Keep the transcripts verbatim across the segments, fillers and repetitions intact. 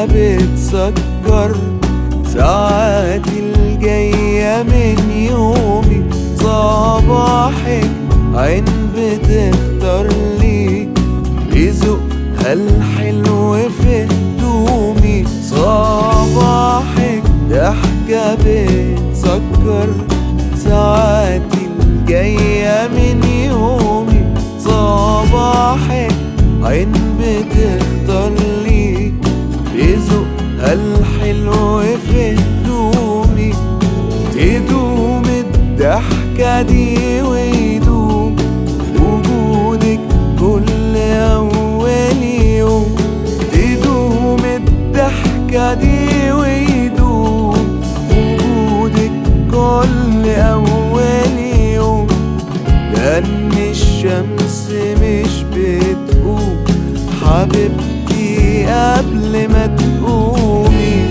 ضحكة بتسكر ساعاتي الجاية من يومي. صباحك عين بتختار لي رزقها الحلو في هدومي. صباحك ضحكة بتسكر ساعاتي الجاية من يومي. صباحك عين بتختار لي رزقها الحلو في هدومي. تدوم الضحكة دي ويدوم وجودك كل أول يوم. تدوم الضحكة دي ويدوم وجودك كل أول يوم. لأن الشمس مش بتقوم حبيبتي قبل ما تقومي.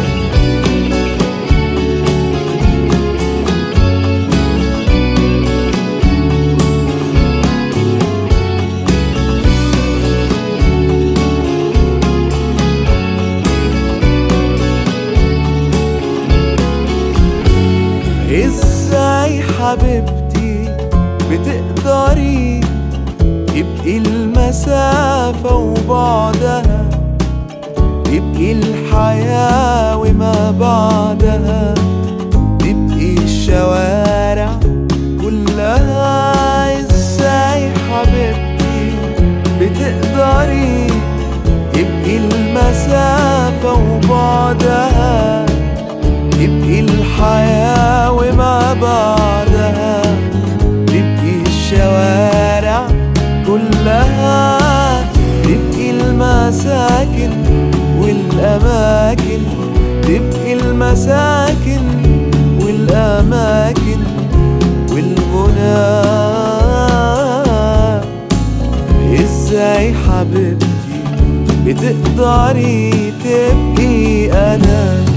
ازاي حبيبتي بتقدري تبقي المسافة وبعدها، تبقي الحياة وما بعدها، تبقي الشوارع كلها. ازاي حبيبتي بتقدري تبقي المسافة وبعدها، تبقي الحياة وما بعدها، تبقي الشوارع كلها، تبقي المساكن والأماكن، تبقي المساكن والأماكن والغنى. ازاي حبيبتي بتقدري تبقي أنا؟